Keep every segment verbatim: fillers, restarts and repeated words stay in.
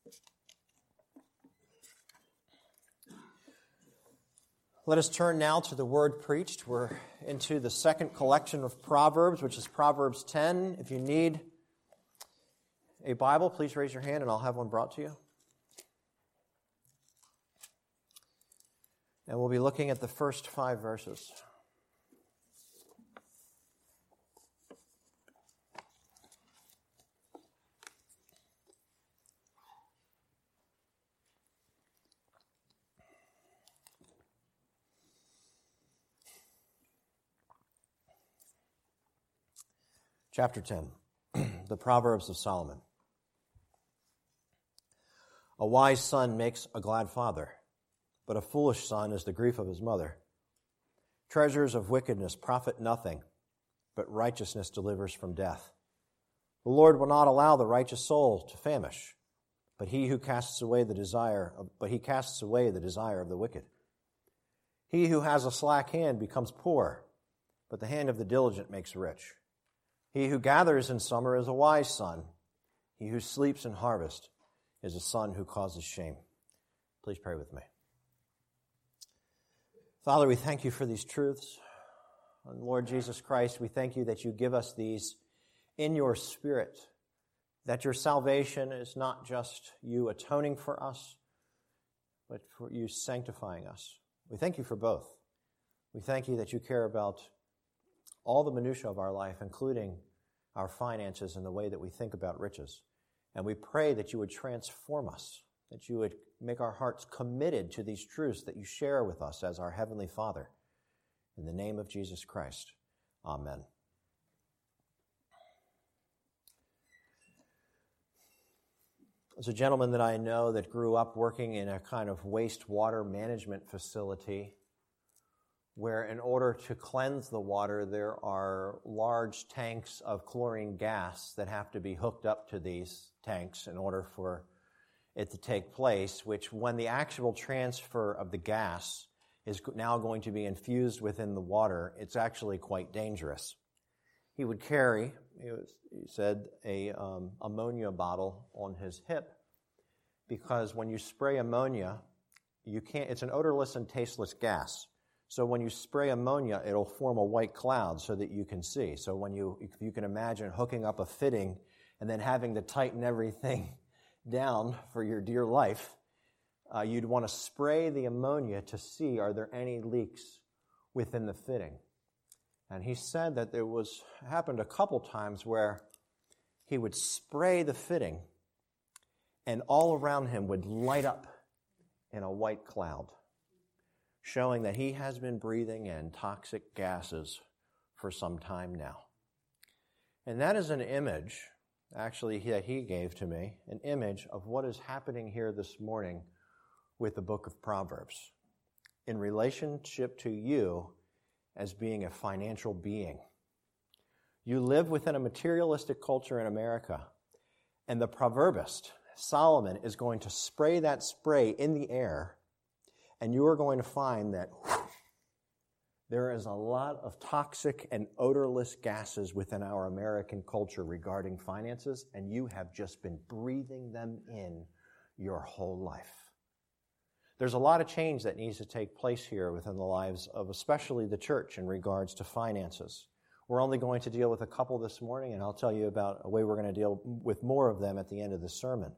Let us turn now to the word preached. We're into the second collection of Proverbs, which is Proverbs ten. If you need a Bible, please raise your hand and I'll have one brought to you. And we'll be looking at the first five verses. Chapter ten, the Proverbs of Solomon. A wise son makes a glad father, but a foolish son is the grief of his mother. Treasures of wickedness profit nothing, but righteousness delivers from death. The Lord will not allow the righteous soul to famish, but he who casts away the desire of, but he casts away the desire of the wicked. He who has a slack hand becomes poor, but the hand of the diligent makes rich. He who gathers in summer is a wise son. He who sleeps in harvest is a son who causes shame. Please pray with me. Father, we thank you for these truths. And Lord Jesus Christ, we thank you that you give us these in your Spirit, that your salvation is not just you atoning for us, but for you sanctifying us. We thank you for both. We thank you that you care about all the minutiae of our life, including our finances and the way that we think about riches. And we pray that you would transform us, that you would make our hearts committed to these truths that you share with us as our Heavenly Father. In the name of Jesus Christ, amen. There's a gentleman that I know that grew up working in a kind of wastewater management facility where in order to cleanse the water, there are large tanks of chlorine gas that have to be hooked up to these tanks in order for it to take place, which when the actual transfer of the gas is now going to be infused within the water, it's actually quite dangerous. He would carry, he, was, he said, a um, ammonia bottle on his hip because when you spray ammonia, you can't. It's an odorless and tasteless gas. So when you spray ammonia, it'll form a white cloud so that you can see. So when you, if you can imagine hooking up a fitting and then having to tighten everything down for your dear life, uh, you'd want to spray the ammonia to see are there any leaks within the fitting. And he said that there was happened a couple times where he would spray the fitting and all around him would light up in a white cloud, showing that he has been breathing in toxic gases for some time now. And that is an image, actually, that he gave to me, an image of what is happening here this morning with the book of Proverbs in relationship to you as being a financial being. You live within a materialistic culture in America, and the proverbist, Solomon, is going to spray that spray in the air, and you are going to find that whew, there is a lot of toxic and odorless gases within our American culture regarding finances, and you have just been breathing them in your whole life. There's a lot of change that needs to take place here within the lives of especially the church in regards to finances. We're only going to deal with a couple this morning, and I'll tell you about a way we're going to deal with more of them at the end of the sermon.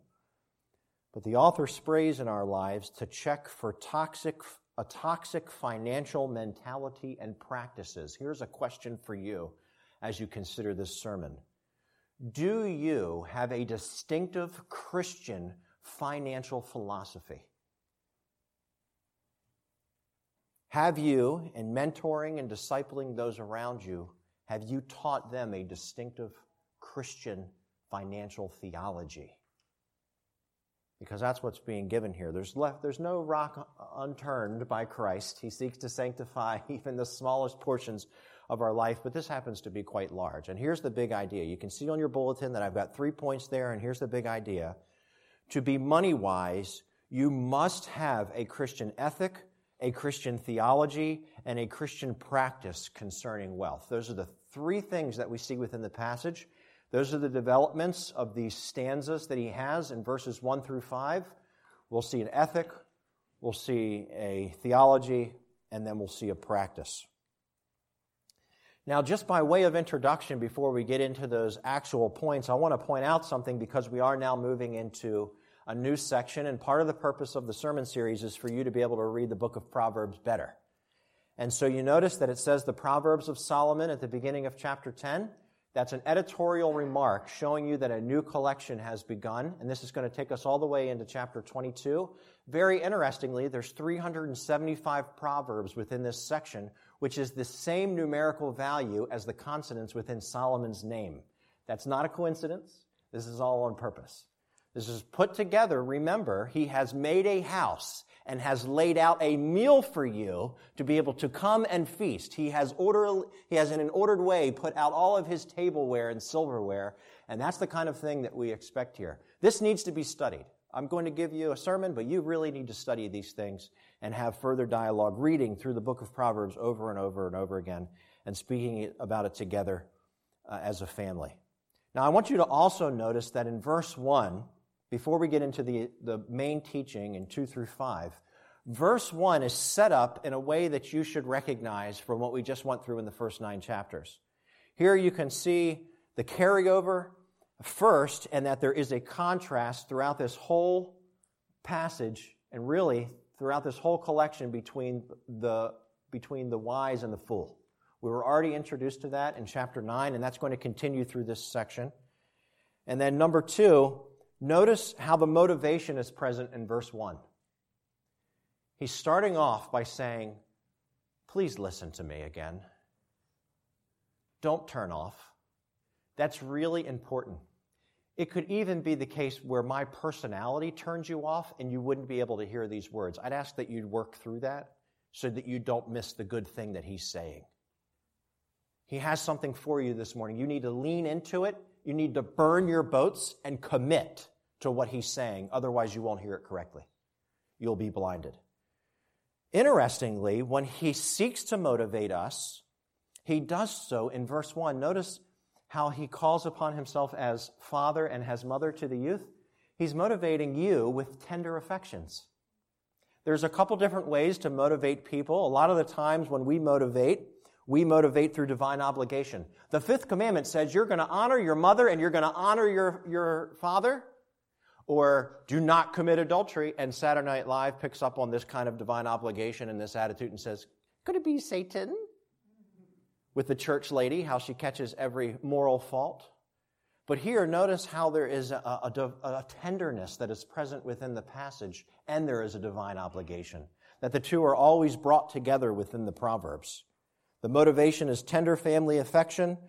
But the author sprays in our lives to check for toxic, a toxic financial mentality and practices. Here's a question for you as you consider this sermon. Do you have a distinctive Christian financial philosophy? Have you, in mentoring and discipling those around you, have you taught them a distinctive Christian financial theology? Because that's what's being given here. There's left, there's no rock unturned by Christ. He seeks to sanctify even the smallest portions of our life, but this happens to be quite large. And here's the big idea. You can see on your bulletin that I've got three points there, and here's the big idea. To be money-wise, you must have a Christian ethic, a Christian theology, and a Christian practice concerning wealth. Those are the three things that we see within the passage Those are the developments of these stanzas that he has in verses one through five. We'll see an ethic, we'll see a theology, and then we'll see a practice. Now, just by way of introduction, before we get into those actual points, I want to point out something because we are now moving into a new section, and part of the purpose of the sermon series is for you to be able to read the book of Proverbs better. And so you notice that it says the Proverbs of Solomon at the beginning of chapter ten. That's an editorial remark showing you that a new collection has begun, and this is going to take us all the way into chapter twenty-two. Very interestingly, there's three hundred seventy-five proverbs within this section, which is the same numerical value as the consonants within Solomon's name. That's not a coincidence. This is all on purpose. This is put together. Remember, he has made a house and has laid out a meal for you to be able to come and feast. He has order, he has in an ordered way put out all of his tableware and silverware, and that's the kind of thing that we expect here. This needs to be studied. I'm going to give you a sermon, but you really need to study these things and have further dialogue, reading through the book of Proverbs over and over and over again and speaking about it together uh, as a family. Now, I want you to also notice that in verse one, before we get into the, the main teaching in two through five, verse one is set up in a way that you should recognize from what we just went through in the first nine chapters. Here you can see the carryover first, and that there is a contrast throughout this whole passage, and really throughout this whole collection between the, between the wise and the fool. We were already introduced to that in chapter nine, and that's going to continue through this section. And then number two, notice how the motivation is present in verse one. He's starting off by saying, please listen to me again. Don't turn off. That's really important. It could even be the case where my personality turns you off and you wouldn't be able to hear these words. I'd ask that you'd work through that so that you don't miss the good thing that he's saying. He has something for you this morning. You need to lean into it. You need to burn your boats and commit to what he's saying. Otherwise, you won't hear it correctly. You'll be blinded. Interestingly, when he seeks to motivate us, he does so in verse one. Notice how he calls upon himself as father and as mother to the youth. He's motivating you with tender affections. There's a couple different ways to motivate people. A lot of the times when we motivate, we motivate through divine obligation. The fifth commandment says you're going to honor your mother and you're going to honor your, your father, or do not commit adultery. And Saturday Night Live picks up on this kind of divine obligation and this attitude and says, could it be Satan? With the church lady, how she catches every moral fault. But here, notice how there is a, a, a tenderness that is present within the passage, and there is a divine obligation, that the two are always brought together within the Proverbs. The motivation is tender family affection.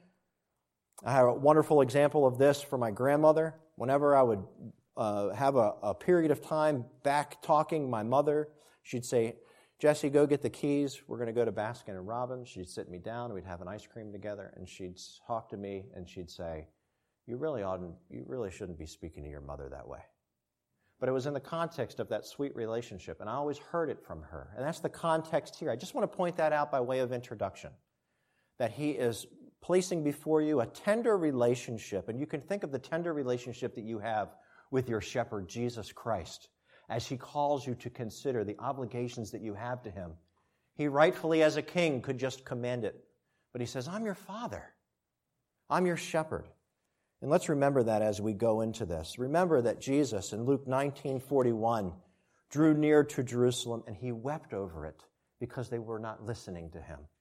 I have a wonderful example of this for my grandmother. Whenever I would uh, have a, a period of time back talking my mother, she'd say, Jesse, go get the keys. We're going to go to Baskin and Robbins. She'd sit me down. We'd have an ice cream together, and she'd talk to me, and she'd say, "You really oughtn't. You really shouldn't be speaking to your mother that way." But it was in the context of that sweet relationship, and I always heard it from her. And that's the context here. I just want to point that out by way of introduction, that he is placing before you a tender relationship, and you can think of the tender relationship that you have with your shepherd, Jesus Christ, as he calls you to consider the obligations that you have to him. He rightfully, as a king, could just command it. But he says, I'm your father. I'm your shepherd. And let's remember that as we go into this. Remember that Jesus, in Luke nineteen forty-one, drew near to Jerusalem, and he wept over it because they were not listening to him.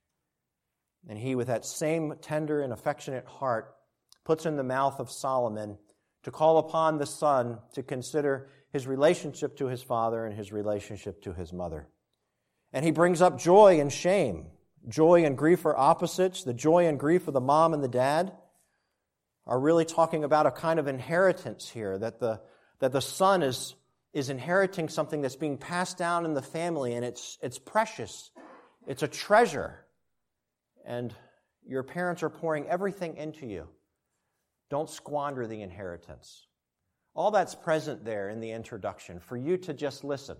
And he, with that same tender and affectionate heart, puts in the mouth of Solomon to call upon the son to consider his relationship to his father and his relationship to his mother. And he brings up joy and shame. Joy and grief are opposites. The joy and grief of the mom and the dad are really talking about a kind of inheritance here, that the that the son is, is inheriting something that's being passed down in the family, and it's it's precious. It's a treasure. And your parents are pouring everything into you. Don't squander the inheritance. All that's present there in the introduction, for you to just listen,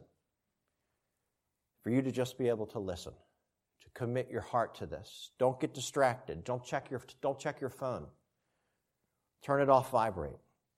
for you to just be able to listen, to commit your heart to this. Don't get distracted. Don't check your, don't check your phone. Turn it off, vibrate.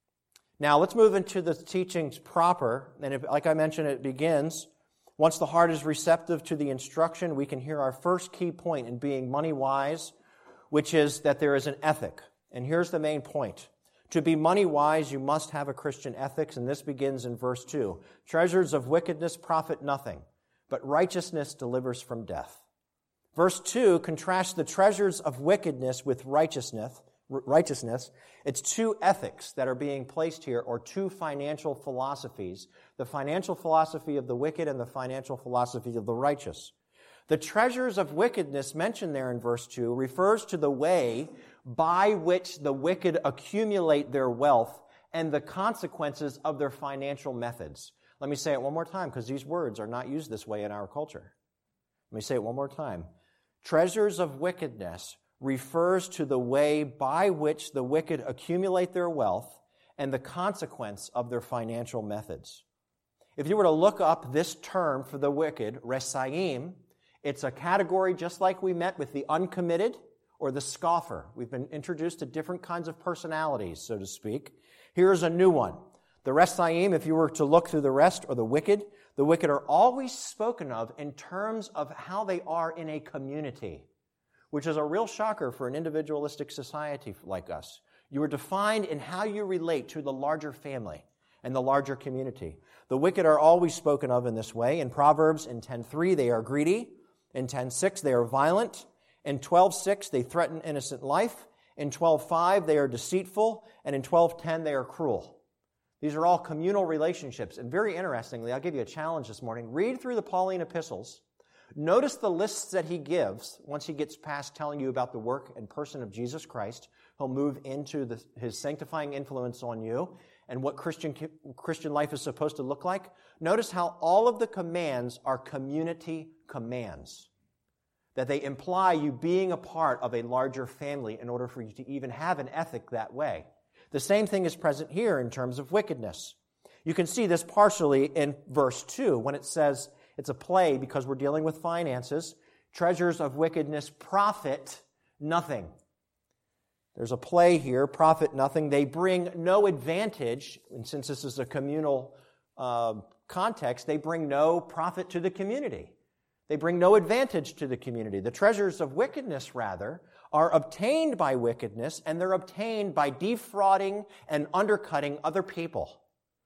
Now, let's move into the teachings proper. And if, like I mentioned, it begins, once the heart is receptive to the instruction, we can hear our first key point in being money-wise, which is that there is an ethic. And here's the main point. To be money-wise, you must have a Christian ethics, and this begins in verse two. Treasures of wickedness profit nothing, but righteousness delivers from death. Verse two contrasts the treasures of wickedness with righteousness. Righteousness. It's two ethics that are being placed here, or two financial philosophies, the financial philosophy of the wicked and the financial philosophy of the righteous. The treasures of wickedness mentioned there in verse two refers to the way by which the wicked accumulate their wealth and the consequences of their financial methods. Let me say it one more time, because these words are not used this way in our culture. Let me say it one more time. Treasures of wickedness refers to the way by which the wicked accumulate their wealth and the consequence of their financial methods. If you were to look up this term for the wicked, resaim, it's a category just like we met with the uncommitted or the scoffer. We've been introduced to different kinds of personalities, so to speak. Here's a new one. The resaim, if you were to look through the rest, or the wicked, the wicked are always spoken of in terms of how they are in a community, which is a real shocker for an individualistic society like us. You are defined in how you relate to the larger family and the larger community. The wicked are always spoken of in this way. In Proverbs, in ten three, they are greedy. In ten six, they are violent. In twelve six, they threaten innocent life. In twelve five, they are deceitful. And in twelve ten, they are cruel. These are all communal relationships. And very interestingly, I'll give you a challenge this morning. Read through the Pauline epistles. Notice the lists that he gives once he gets past telling you about the work and person of Jesus Christ. He'll move into the, his sanctifying influence on you and what Christian, Christian life is supposed to look like. Notice how all of the commands are community commands, that they imply you being a part of a larger family in order for you to even have an ethic that way. The same thing is present here in terms of wickedness. You can see this partially in verse two when it says, it's a play because we're dealing with finances. Treasures of wickedness profit nothing. There's a play here, profit nothing. They bring no advantage, and since this is a communal uh, context, they bring no profit to the community. They bring no advantage to the community. The treasures of wickedness, rather, are obtained by wickedness, and they're obtained by defrauding and undercutting other people.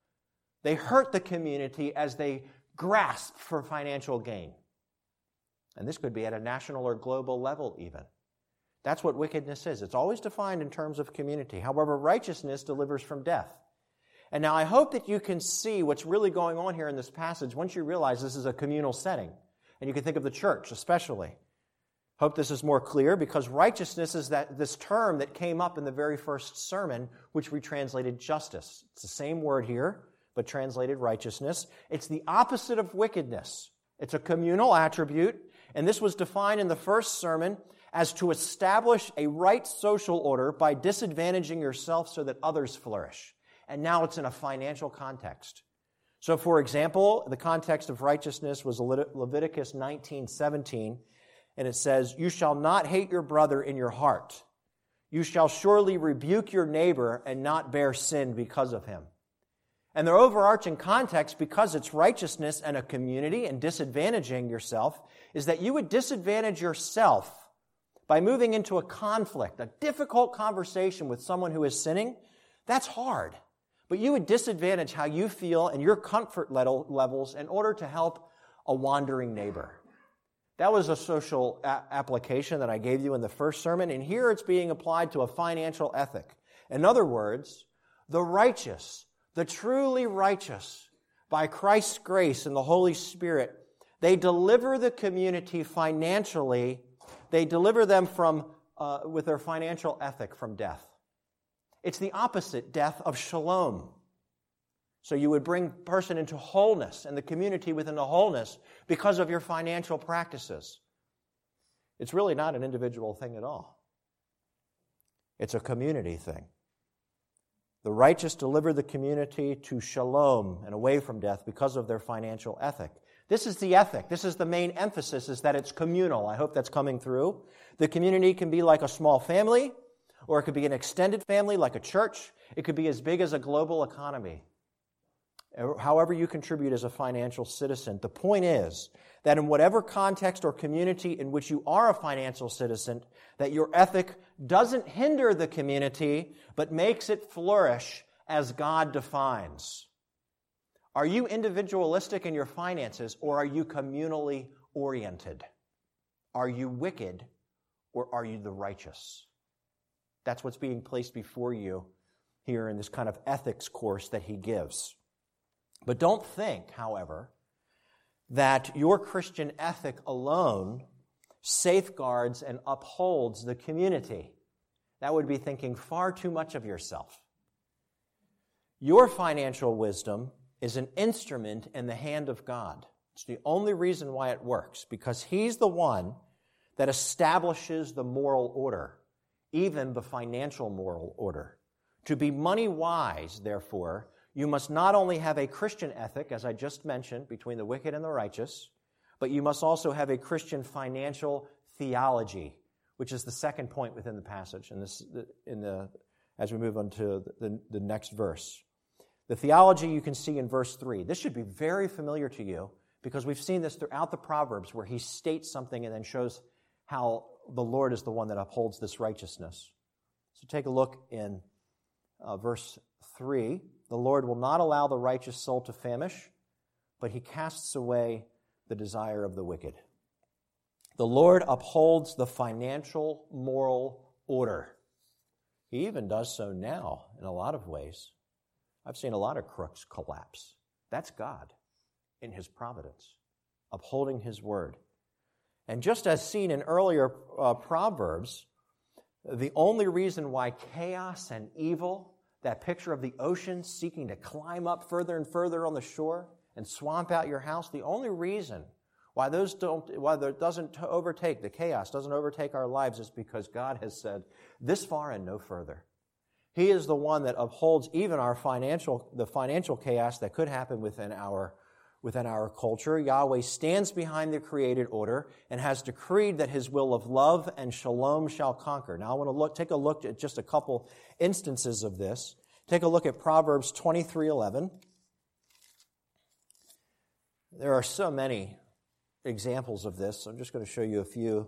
They hurt the community as they grasp for financial gain. And this could be at a national or global level even. That's what wickedness is. It's always defined in terms of community. However, righteousness delivers from death. And now I hope that you can see what's really going on here in this passage once you realize this is a communal setting. And you can think of the church especially. Hope this is more clear, because righteousness is that this term that came up in the very first sermon, which we translated justice. It's the same word here, but translated righteousness. It's the opposite of wickedness. It's a communal attribute, and this was defined in the first sermon as to establish a right social order by disadvantaging yourself so that others flourish. And now it's in a financial context. So, for example, the context of righteousness was Leviticus nineteen seventeen, and it says, "You shall not hate your brother in your heart. You shall surely rebuke your neighbor and not bear sin because of him." And their overarching context, because it's righteousness and a community and disadvantaging yourself, is that you would disadvantage yourself by moving into a conflict, a difficult conversation with someone who is sinning. That's hard. But you would disadvantage how you feel and your comfort level levels in order to help a wandering neighbor. That was a social a- application that I gave you in the first sermon, and here it's being applied to a financial ethic. In other words, the righteous, the truly righteous, by Christ's grace and the Holy Spirit, they deliver the community financially. They deliver them from, uh, with their financial ethic, from death. It's the opposite, death of shalom. So you would bring person into wholeness and the community within the wholeness because of your financial practices. It's really not an individual thing at all. It's a community thing. The righteous deliver the community to shalom and away from death because of their financial ethic. This is the ethic. This is the main emphasis, is that it's communal. I hope that's coming through. The community can be like a small family, or it could be an extended family like a church. It could be as big as a global economy. However you contribute as a financial citizen. The point is that in whatever context or community in which you are a financial citizen, that your ethic doesn't hinder the community, but makes it flourish as God defines. Are you individualistic in your finances, or are you communally oriented? Are you wicked, or are you the righteous? That's what's being placed before you here in this kind of ethics course that he gives. But don't think, however, that your Christian ethic alone safeguards and upholds the community. That would be thinking far too much of yourself. Your financial wisdom is an instrument in the hand of God. It's the only reason why it works, because he's the one that establishes the moral order, even the financial moral order. To be money wise, therefore, you must not only have a Christian ethic, as I just mentioned, between the wicked and the righteous, but you must also have a Christian financial theology, which is the second point within the passage, in this, in the, as we move on to the, the next verse. The theology you can see in verse three. This should be very familiar to you, because we've seen this throughout the Proverbs, where he states something and then shows how the Lord is the one that upholds this righteousness. So take a look in uh, verse three. The Lord will not allow the righteous soul to famish, but he casts away the desire of the wicked. The Lord upholds the financial moral order. He even does so now in a lot of ways. I've seen a lot of crooks collapse. That's God in his providence, upholding his word. And just as seen in earlier uh, Proverbs, the only reason why chaos and evil, that picture of the ocean seeking to climb up further and further on the shore and swamp out your house, the only reason why those don't, why that doesn't overtake, the chaos doesn't overtake our lives, is because God has said, this far and no further. He is the one that upholds even our financial, the financial chaos that could happen within our, within our culture. Yahweh stands behind the created order and has decreed that his will of love and shalom shall conquer. Now I want to look, take a look at just a couple instances of this. Take a look at Proverbs twenty-three eleven. There are so many examples of this. I'm just going to show you a few.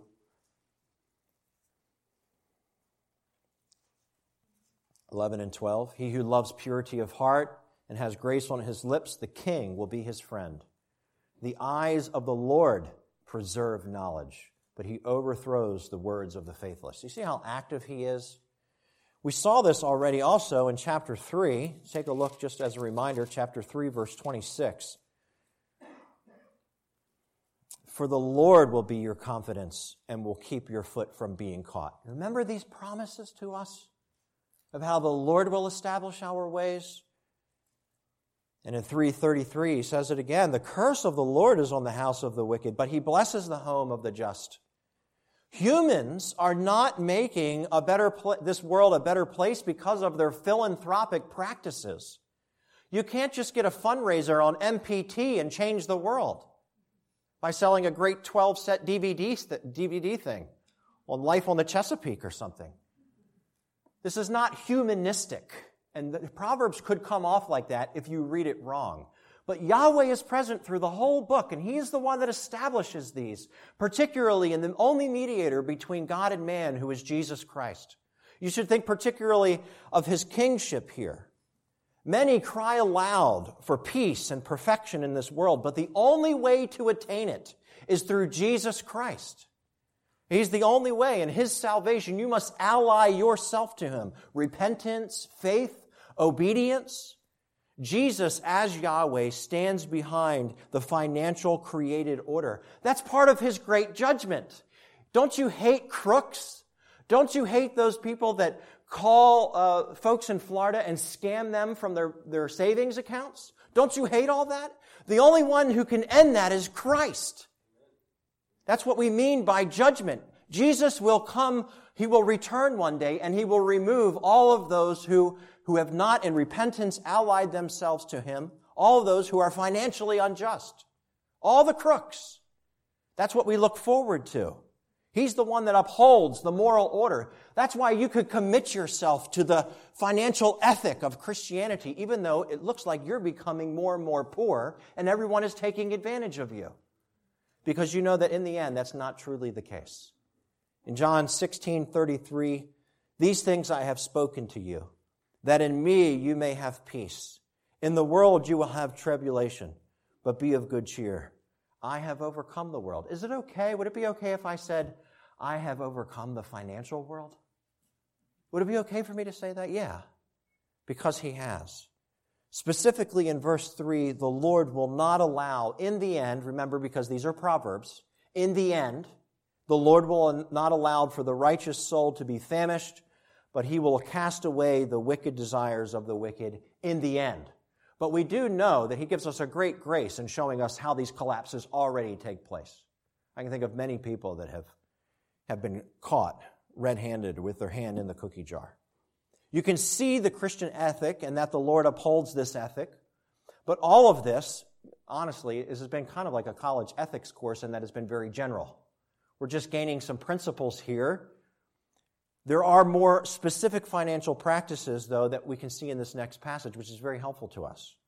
eleven and twelve. He who loves purity of heart and has grace on his lips, the king will be his friend. The eyes of the Lord preserve knowledge, but he overthrows the words of the faithless. You see how active he is? We saw this already also in chapter three. Take a look just as a reminder, chapter three, verse twenty-six. For the Lord will be your confidence and will keep your foot from being caught. Remember these promises to us of how the Lord will establish our ways? And in three thirty-three, he says it again, the curse of the Lord is on the house of the wicked, but he blesses the home of the just. Humans are not making a better pl- this world a better place because of their philanthropic practices. You can't just get a fundraiser on M P T and change the world by selling a great twelve-set D V D, st- D V D thing on Life on the Chesapeake or something. This is not humanistic. And the Proverbs could come off like that if you read it wrong. But Yahweh is present through the whole book, and he is the one that establishes these, particularly in the only mediator between God and man, who is Jesus Christ. You should think particularly of his kingship here. Many cry aloud for peace and perfection in this world, but the only way to attain it is through Jesus Christ. He's the only way. In his salvation, you must ally yourself to him. Repentance, faith, obedience. Jesus, as Yahweh, stands behind the financial created order. That's part of his great judgment. Don't you hate crooks? Don't you hate those people that call uh, folks in Florida and scam them from their, their savings accounts? Don't you hate all that? The only one who can end that is Christ. That's what we mean by judgment. Jesus will come, he will return one day, and he will remove all of those who, who have not in repentance allied themselves to him, all of those who are financially unjust, all the crooks. That's what we look forward to. He's the one that upholds the moral order. That's why you could commit yourself to the financial ethic of Christianity, even though it looks like you're becoming more and more poor and everyone is taking advantage of you. Because you know that in the end, that's not truly the case. In John sixteen thirty-three, these things I have spoken to you, that in me you may have peace. In the world you will have tribulation, but be of good cheer. I have overcome the world. Is it okay? Would it be okay if I said, I have overcome the financial world? Would it be okay for me to say that? Yeah, because he has. Specifically in verse three, the Lord will not allow, in the end, remember, because these are Proverbs, in the end, the Lord will not allow for the righteous soul to be famished, but he will cast away the wicked desires of the wicked in the end. But we do know that he gives us a great grace in showing us how these collapses already take place. I can think of many people that have, have been caught red-handed with their hand in the cookie jar. You can see the Christian ethic and that the Lord upholds this ethic. But all of this, honestly, has been kind of like a college ethics course in that it's been very general. We're just gaining some principles here. There are more specific financial practices, though, that we can see in this next passage, which is very helpful to us.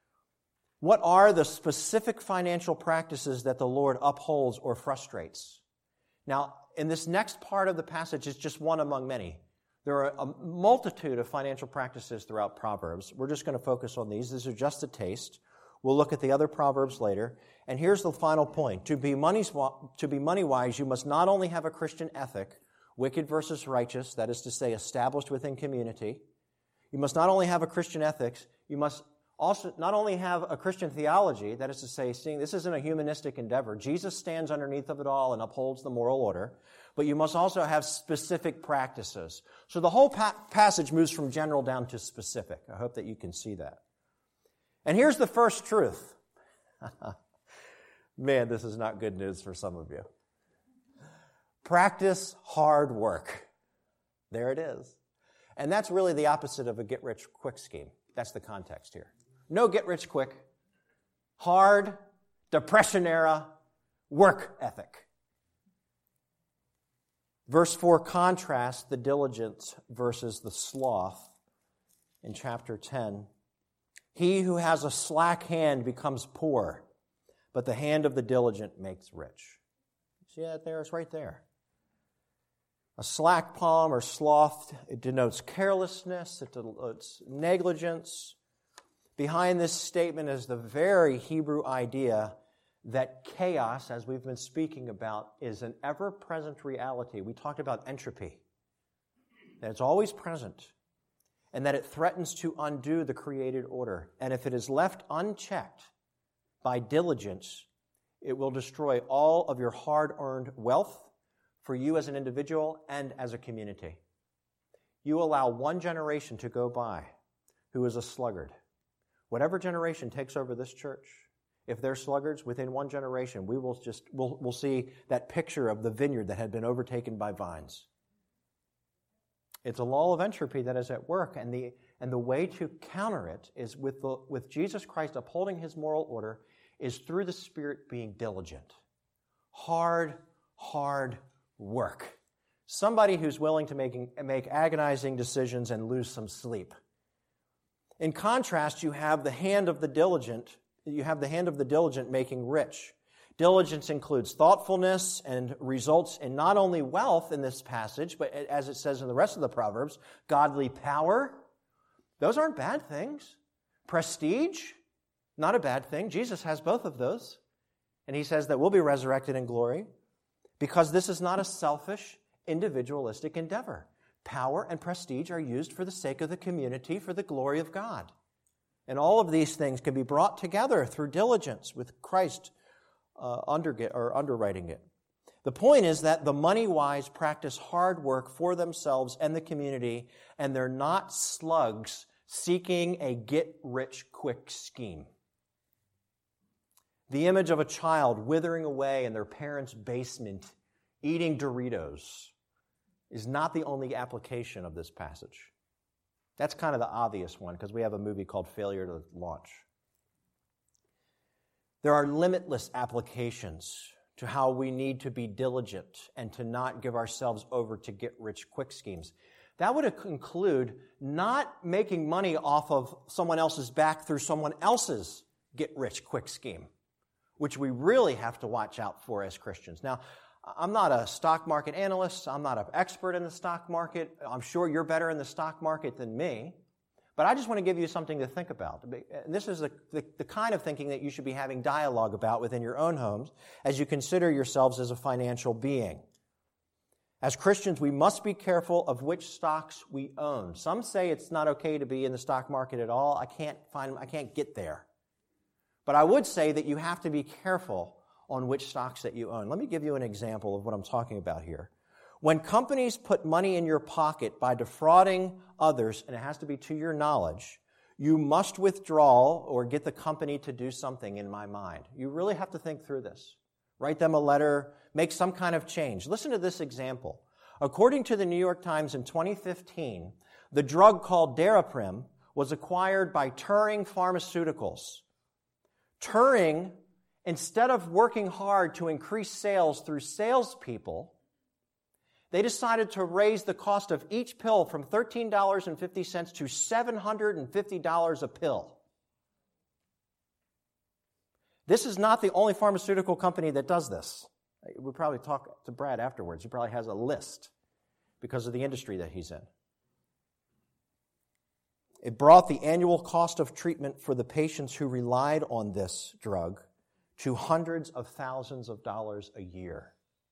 What are the specific financial practices that the Lord upholds or frustrates? Now, in this next part of the passage, it's just one among many. There are a multitude of financial practices throughout Proverbs. We're just going to focus on these. These are just a taste. We'll look at the other Proverbs later. And here's the final point. To be money, to be money-wise, you must not only have a Christian ethic, wicked versus righteous, that is to say, established within community. You must not only have a Christian ethics, you must also not only have a Christian theology, that is to say, seeing this isn't a humanistic endeavor. Jesus stands underneath of it all and upholds the moral order, but you must also have specific practices. So the whole pa- passage moves from general down to specific. I hope that you can see that. And here's the first truth. Man, this is not good news for some of you. Practice hard work. There it is. And that's really the opposite of a get-rich-quick scheme. That's the context here. No get-rich-quick. Hard, Depression-era work ethic. Verse four contrasts the diligence versus the sloth in chapter ten. He who has a slack hand becomes poor, but the hand of the diligent makes rich. See that there? It's right there. A slack palm or sloth, it denotes carelessness, it denotes negligence. Behind this statement is the very Hebrew idea that chaos, as we've been speaking about, is an ever-present reality. We talked about entropy, that it's always present, and that it threatens to undo the created order. And if it is left unchecked by diligence, it will destroy all of your hard-earned wealth for you as an individual and as a community. You allow one generation to go by who is a sluggard. Whatever generation takes over this church, if they're sluggards within one generation, we will just we'll, we'll see that picture of the vineyard that had been overtaken by vines. It's a law of entropy that is at work, and the and the way to counter it is with the with Jesus Christ upholding his moral order is through the Spirit being diligent. Hard, hard work. Somebody who's willing to make, make agonizing decisions and lose some sleep. In contrast, you have the hand of the diligent, you have the hand of the diligent making rich. Diligence includes thoughtfulness and results in not only wealth in this passage, but as it says in the rest of the Proverbs, godly power. Those aren't bad things. Prestige, not a bad thing. Jesus has both of those. And he says that we'll be resurrected in glory. Because this is not a selfish, individualistic endeavor. Power and prestige are used for the sake of the community, for the glory of God. And all of these things can be brought together through diligence with Christ uh, under, or underwriting it. The point is that the money-wise practice hard work for themselves and the community, and they're not slugs seeking a get-rich-quick scheme. The image of a child withering away in their parents' basement, eating Doritos, is not the only application of this passage. That's kind of the obvious one, because we have a movie called Failure to Launch. There are limitless applications to how we need to be diligent and to not give ourselves over to get-rich-quick schemes. That would include not making money off of someone else's back through someone else's get-rich-quick scheme, which we really have to watch out for as Christians. Now, I'm not a stock market analyst. I'm not an expert in the stock market. I'm sure you're better in the stock market than me. But I just want to give you something to think about. And this is the, the, the kind of thinking that you should be having dialogue about within your own homes as you consider yourselves as a financial being. As Christians, we must be careful of which stocks we own. Some say it's not okay to be in the stock market at all. I can't find, I can't get there. But I would say that you have to be careful on which stocks that you own. Let me give you an example of what I'm talking about here. When companies put money in your pocket by defrauding others, and it has to be to your knowledge, you must withdraw or get the company to do something, in my mind. You really have to think through this. Write them a letter, make some kind of change. Listen to this example. According to the New York Times in twenty fifteen, the drug called Daraprim was acquired by Turing Pharmaceuticals. Turing, instead of working hard to increase sales through salespeople, they decided to raise the cost of each pill from thirteen dollars and fifty cents to seven hundred fifty dollars a pill. This is not the only pharmaceutical company that does this. We'll probably talk to Brad afterwards. He probably has a list because of the industry that he's in. It brought the annual cost of treatment for the patients who relied on this drug to hundreds of thousands of dollars a year.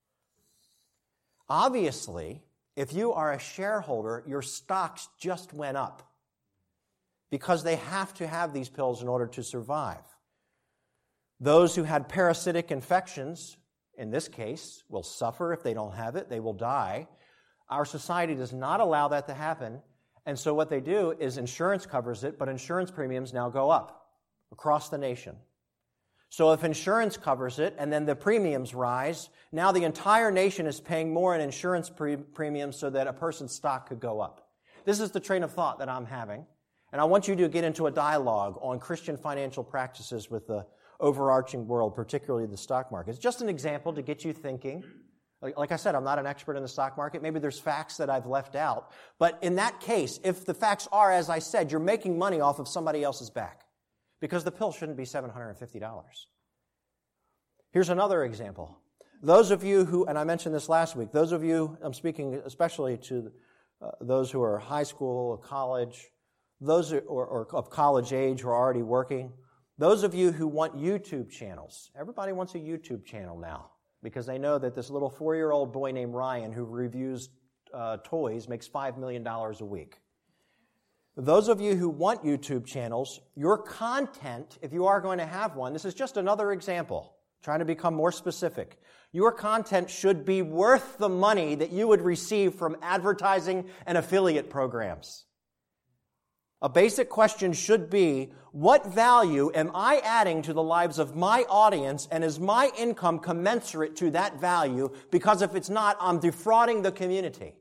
Obviously, if you are a shareholder, your stocks just went up because they have to have these pills in order to survive. Those who had parasitic infections, in this case, will suffer if they don't have it. They will die. Our society does not allow that to happen. And so what they do is insurance covers it, but insurance premiums now go up across the nation. So if insurance covers it and then the premiums rise, now the entire nation is paying more in insurance pre- premiums so that a person's stock could go up. This is the train of thought that I'm having. And I want you to get into a dialogue on Christian financial practices with the overarching world, particularly the stock market. It's just an example to get you thinking. Like, like I said, I'm not an expert in the stock market. Maybe there's facts that I've left out. But in that case, if the facts are, as I said, you're making money off of somebody else's back because the pill shouldn't be seven hundred fifty dollars. Here's another example. Those of you who, and I mentioned this last week, those of you, I'm speaking especially to uh, those who are high school, college, those who, or, or of college age who are already working, those of you who want YouTube channels. Everybody wants a YouTube channel now because they know that this little four-year-old boy named Ryan who reviews uh, toys makes five million dollars a week. Those of you who want YouTube channels, your content, if you are going to have one, this is just another example, trying to become more specific. Your content should be worth the money that you would receive from advertising and affiliate programs. A basic question should be, what value am I adding to the lives of my audience, and is my income commensurate to that value? Because if it's not, I'm defrauding the community.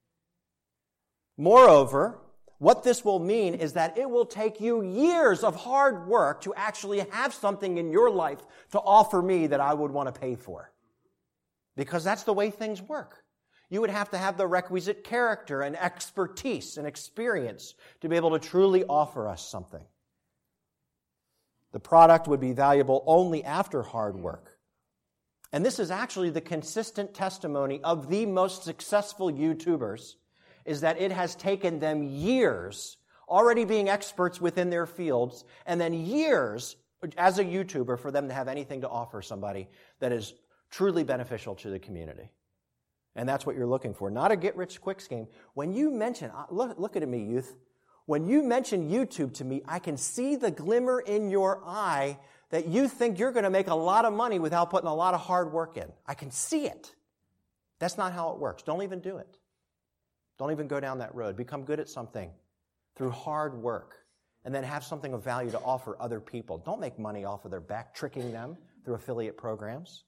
Moreover, what this will mean is that it will take you years of hard work to actually have something in your life to offer me that I would want to pay for. Because that's the way things work. You would have to have the requisite character and expertise and experience to be able to truly offer us something. The product would be valuable only after hard work. And this is actually the consistent testimony of the most successful YouTubers, is that it has taken them years, already being experts within their fields, and then years as a YouTuber for them to have anything to offer somebody that is truly beneficial to the community. And that's what you're looking for, not a get-rich-quick scheme. When you mention, look, look at me, youth. When you mention YouTube to me, I can see the glimmer in your eye that you think you're going to make a lot of money without putting a lot of hard work in. I can see it. That's not how it works. Don't even do it. Don't even go down that road. Become good at something through hard work, and then have something of value to offer other people. Don't make money off of their back, tricking them through affiliate programs.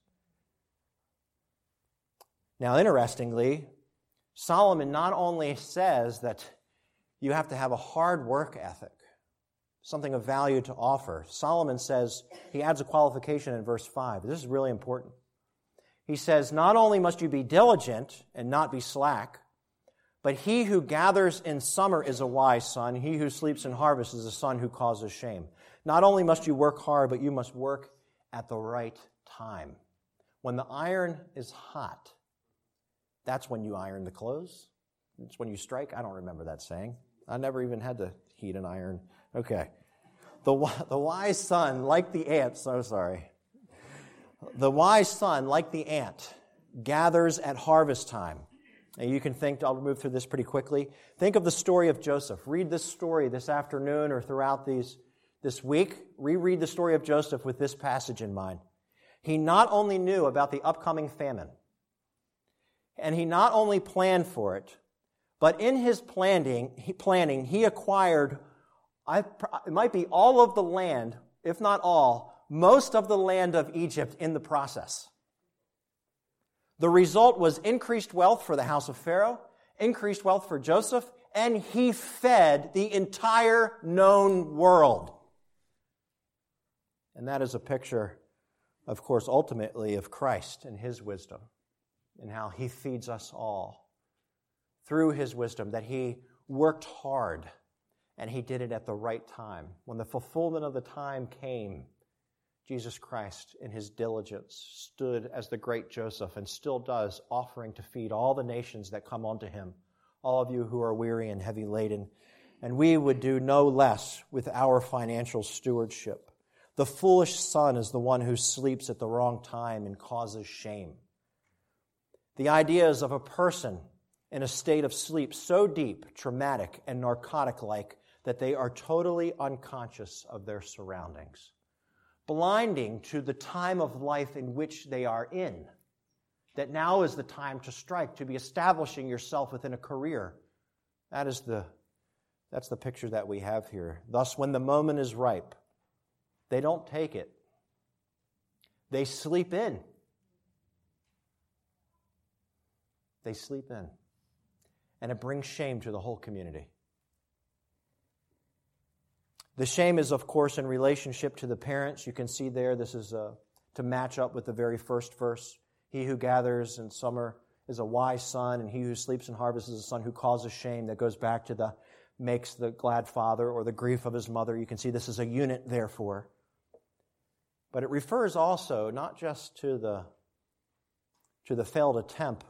Now, interestingly, Solomon not only says that you have to have a hard work ethic, something of value to offer. Solomon says, he adds a qualification in verse five. This is really important. He says, not only must you be diligent and not be slack, but he who gathers in summer is a wise son. He who sleeps in harvest is a son who causes shame. Not only must you work hard, but you must work at the right time. When the iron is hot, that's when you iron the clothes. It's when you strike. I don't remember that saying. I never even had to heat an iron. Okay. The, the wise son, like the ant, so sorry. The wise son, like the ant, gathers at harvest time. And you can think, I'll move through this pretty quickly. Think of the story of Joseph. Read this story this afternoon or throughout these this week. Reread the story of Joseph with this passage in mind. He not only knew about the upcoming famine, and he not only planned for it, but in his planning, he, planning, he acquired, I, it might be all of the land, if not all, most of the land of Egypt in the process. The result was increased wealth for the house of Pharaoh, increased wealth for Joseph, and he fed the entire known world. And that is a picture, of course, ultimately of Christ and his wisdom and how he feeds us all through his wisdom, that he worked hard and he did it at the right time. When the fulfillment of the time came, Jesus Christ, in his diligence, stood as the great Joseph and still does, offering to feed all the nations that come unto him, all of you who are weary and heavy laden. And we would do no less with our financial stewardship. The foolish son is the one who sleeps at the wrong time and causes shame. The ideas of a person in a state of sleep so deep, traumatic, and narcotic-like that they are totally unconscious of their surroundings, blinding to the time of life in which they are in, that now is the time to strike, to be establishing yourself within a career. That is the, that's the picture that we have here. Thus, when the moment is ripe, they don't take it. They sleep in. They sleep in. And it brings shame to the whole community. The shame is, of course, in relationship to the parents. You can see there, this is uh, to match up with the very first verse. He who gathers in summer is a wise son, and he who sleeps in harvest is a son who causes shame. That goes back to the makes the glad father or the grief of his mother. You can see this is a unit, therefore. But it refers also not just to the, to the failed attempt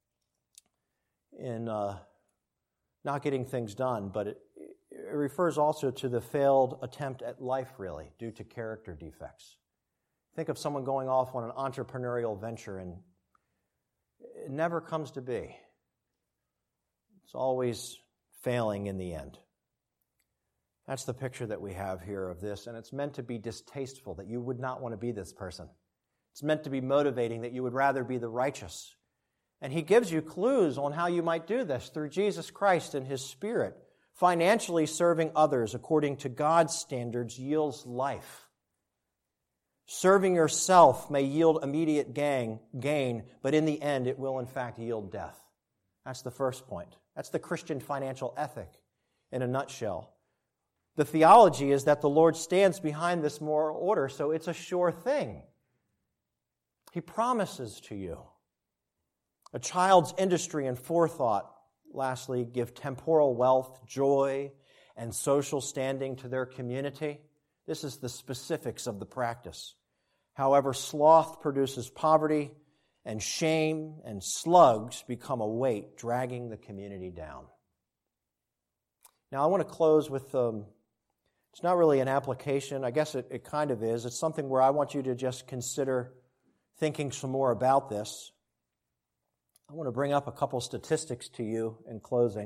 in uh, not getting things done, but it, it refers also to the failed attempt at life, really, due to character defects. Think of someone going off on an entrepreneurial venture and it never comes to be. It's always failing in the end. That's the picture that we have here of this, and it's meant to be distasteful, that you would not want to be this person. It's meant to be motivating, that you would rather be the righteous. And he gives you clues on how you might do this through Jesus Christ and his Spirit. Financially serving others according to God's standards yields life. Serving yourself may yield immediate gain, gain, but in the end it will in fact yield death. That's the first point. That's the Christian financial ethic in a nutshell. The theology is that the Lord stands behind this moral order, so it's a sure thing. He promises to you. A child's industry and forethought, lastly, give temporal wealth, joy, and social standing to their community. This is the specifics of the practice. However, sloth produces poverty, and shame and slugs become a weight, dragging the community down. Now, I want to close with, um, it's not really an application. I guess it, it kind of is. It's something where I want you to just consider thinking some more about this. I want to bring up a couple statistics to you in closing.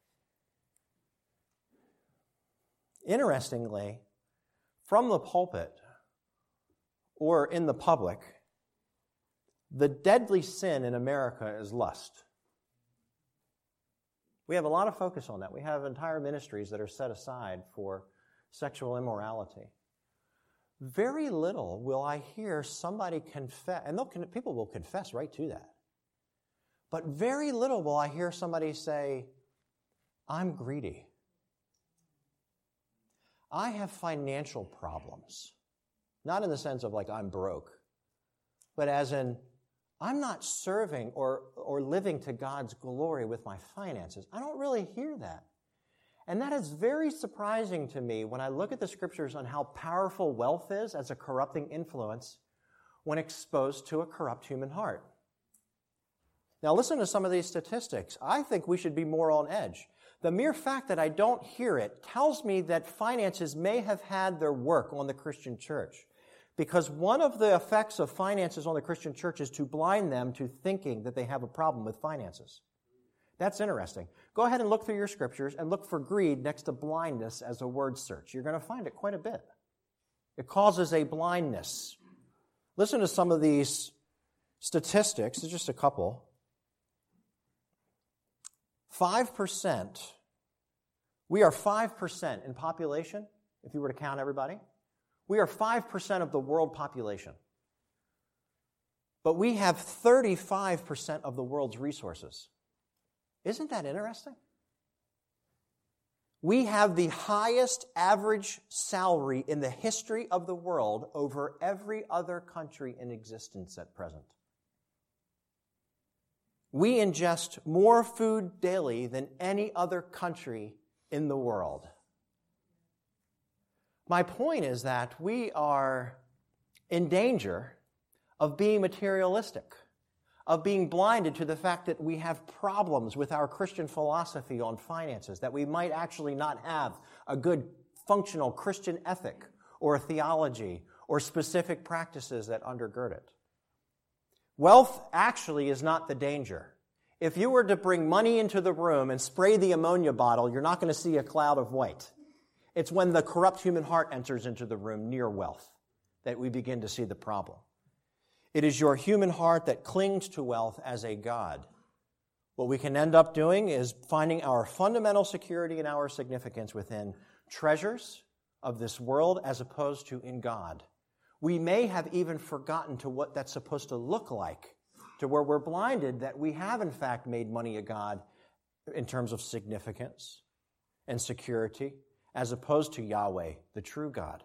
Interestingly, from the pulpit or in the public, the deadly sin in America is lust. We have a lot of focus on that. We have entire ministries that are set aside for sexual immorality. Very little will I hear somebody confess, and they'll, people will confess right to that. But very little will I hear somebody say, I'm greedy. I have financial problems. Not in the sense of like I'm broke, but as in I'm not serving or, or living to God's glory with my finances. I don't really hear that. And that is very surprising to me when I look at the scriptures on how powerful wealth is as a corrupting influence when exposed to a corrupt human heart. Now listen to some of these statistics. I think we should be more on edge. The mere fact that I don't hear it tells me that finances may have had their work on the Christian church. Because one of the effects of finances on the Christian church is to blind them to thinking that they have a problem with finances. That's interesting. Go ahead and look through your scriptures and look for greed next to blindness as a word search. You're going to find it quite a bit. It causes a blindness. Listen to some of these statistics. There's just a couple. Five percent. We are five percent in population, if you were to count everybody. We are five percent of the world population. But we have thirty-five percent of the world's resources. Isn't that interesting? We have the highest average salary in the history of the world over every other country in existence at present. We ingest more food daily than any other country in the world. My point is that we are in danger of being materialistic, of being blinded to the fact that we have problems with our Christian philosophy on finances, that we might actually not have a good functional Christian ethic or a theology or specific practices that undergird it. Wealth actually is not the danger. If you were to bring money into the room and spray the ammonia bottle, you're not going to see a cloud of white. It's when the corrupt human heart enters into the room near wealth that we begin to see the problem. It is your human heart that clings to wealth as a god. What we can end up doing is finding our fundamental security and our significance within treasures of this world as opposed to in God. We may have even forgotten to what that's supposed to look like, to where we're blinded that we have in fact made money a god in terms of significance and security, as opposed to Yahweh, the true God.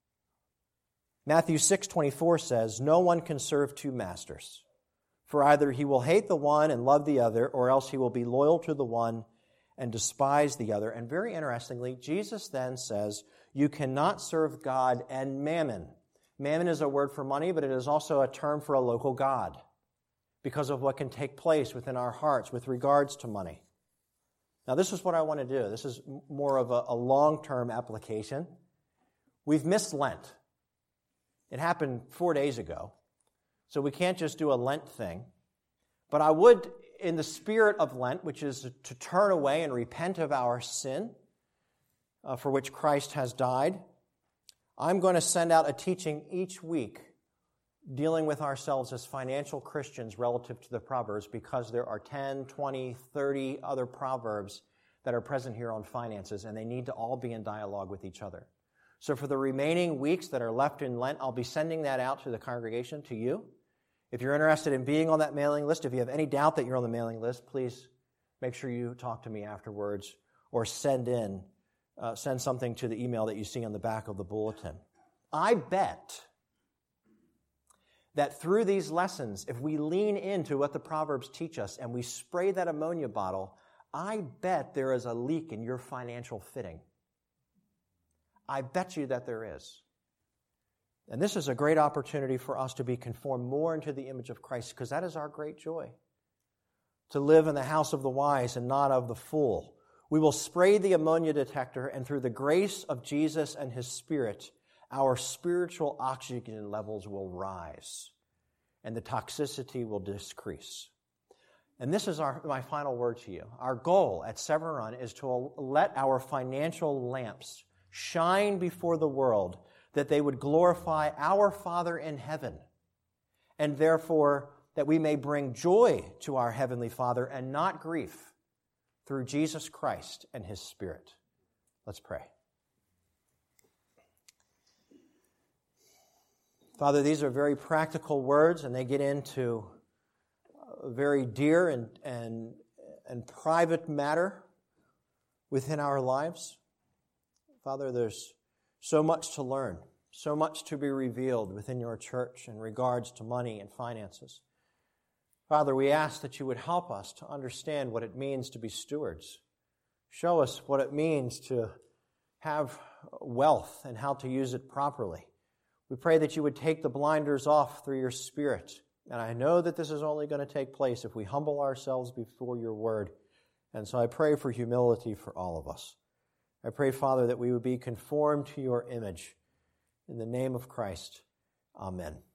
Matthew six twenty-four says, "No one can serve two masters, for either he will hate the one and love the other, or else he will be loyal to the one and despise the other." And very interestingly, Jesus then says, you cannot serve God and mammon. Mammon is a word for money, but it is also a term for a local god because of what can take place within our hearts with regards to money. Now, this is what I want to do. This is more of a, a long-term application. We've missed Lent. It happened four days ago, so we can't just do a Lent thing. But I would, in the spirit of Lent, which is to turn away and repent of our sin uh, for which Christ has died, I'm going to send out a teaching each week dealing with ourselves as financial Christians relative to the Proverbs, because there are ten, twenty, thirty other Proverbs that are present here on finances, and they need to all be in dialogue with each other. So for the remaining weeks that are left in Lent, I'll be sending that out to the congregation, to you. If you're interested in being on that mailing list, if you have any doubt that you're on the mailing list, please make sure you talk to me afterwards or send in, uh, send something to the email that you see on the back of the bulletin. I bet that through these lessons, if we lean into what the Proverbs teach us and we spray that ammonia bottle, I bet there is a leak in your financial fitting. I bet you that there is. And this is a great opportunity for us to be conformed more into the image of Christ, because that is our great joy. To live in the house of the wise and not of the fool. We will spray the ammonia detector, and through the grace of Jesus and His Spirit, our spiritual oxygen levels will rise, and the toxicity will decrease. And this is our, my final word to you. Our goal at Severn is to let our financial lamps shine before the world, that they would glorify our Father in heaven, and therefore that we may bring joy to our Heavenly Father and not grief, through Jesus Christ and His Spirit. Let's pray. Father, these are very practical words, and they get into a very dear and, and, and private matter within our lives. Father, there's so much to learn, so much to be revealed within your church in regards to money and finances. Father, we ask that you would help us to understand what it means to be stewards. Show us what it means to have wealth and how to use it properly. We pray that you would take the blinders off through your Spirit. And I know that this is only going to take place if we humble ourselves before your word. And so I pray for humility for all of us. I pray, Father, that we would be conformed to your image. In the name of Christ, amen.